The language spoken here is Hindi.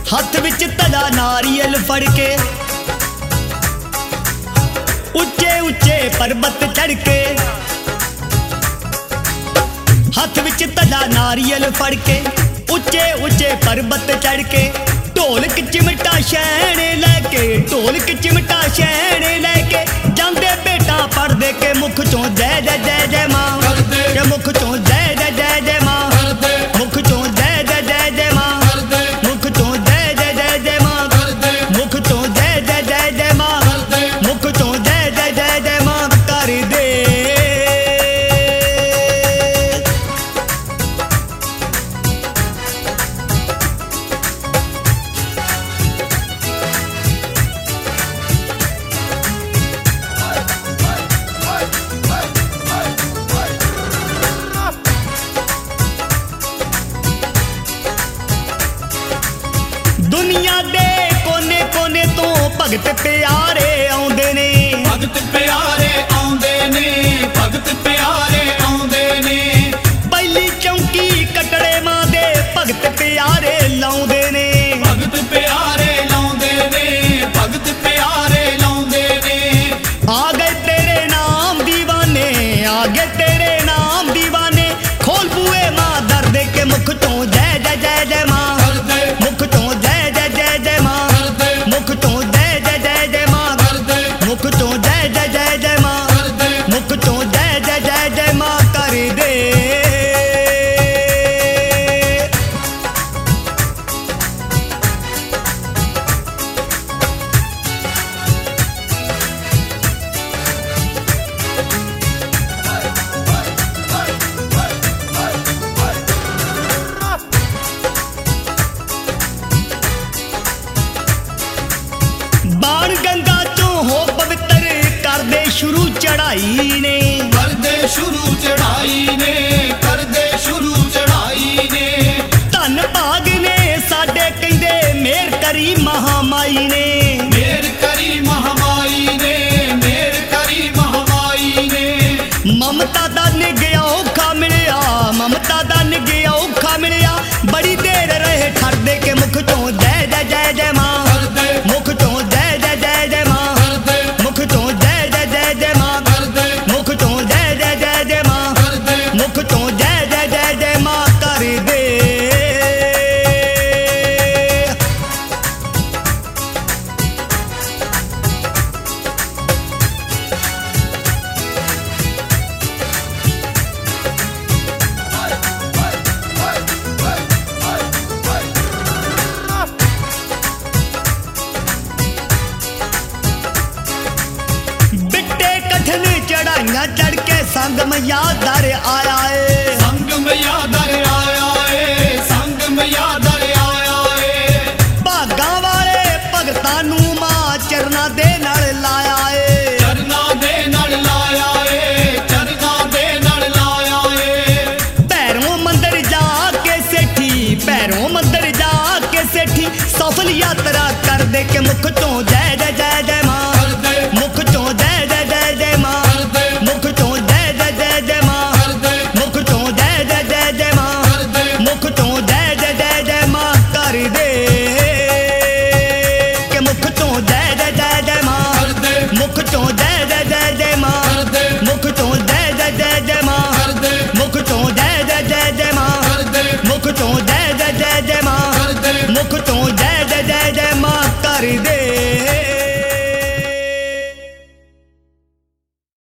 हथ विच तड़ा नारियल फड़ के उच्चे उच्चे पर्वत चढ़ के, हथ विच तड़ा नारियल फड़ के उच्चे उच्चे पर्वत चढ़ के, ढोलक चिमटा शैने लैके, ढोलक चिमटा शैने लैके जांदे बेटा पढ़दे के मुख चों जय जय जय जय मां, के मुख चों जय जय जय जय मां, मुख चों जय जय जय जय मां, मुख चों जय जय जय जय मां, मुख चों जय जय जय जय मां, मुख चों जय जय जय जय मां कर दे। दुनिया दे कोने कोने तो भगत प्यारे आउंदे ने, भगत प्यारे आउंदे ने, भगत प्यारे आउंदे ने। पहली चौंकी कटड़े मां दे भगत प्यारे लाउंदे ने, भगत प्यारे लाउंदे ने, भगत प्यारे लाउंदे ने। आ गए तेरे नाम दीवाने, आ गए तेरे नाम दीवाने, खोल बुए मां दर दे के मुख चों जय जय जय जय मां, मुख चों जय जय जय जय मां, मुख चों जय जय जय जय मां, मुख चों जय जय जय जय मां, मुख चों जय जय जय जय मां कर दे। बाण गंगा चों हो पवित्र कर दे शुरू चढ़ाई ने, कर दे शुरू चढ़ाई ने, कर दे शुरू चढ़ाई ने। धन भाग ने साडे कहंदे मेहर करी महामाई ने, मेर करी महामाई ने, मेर करी महामाई ने। ममता दा निगया औखा मिलिया, ममता दा निगया औखा मिलिया, बड़ी देर रहे ठरदे के मुख चों जय जय जय जय मां, मुख चों जय जय जय जय मां, मुख चों जय जय जय जय मां, मुख चों जय जय जय जय मां, मुख चों जय जय जय जय मां कर दे। बिट्टे कठन चढ़ाइयां चढ़ के संग मैया दर आया है, संग मैया दर आया है, संग मैया दर आया है। भागां वाले भगतां नू मां चरना दे नाल लाया है, चरना दे नाल लाया है, चरना दे नाल लाया है। भैरों मंदिर जाके सेठी, भैरों मंदिर जाके सेठी सफल यात्रा कर दे के मुख चों जय जय जय जय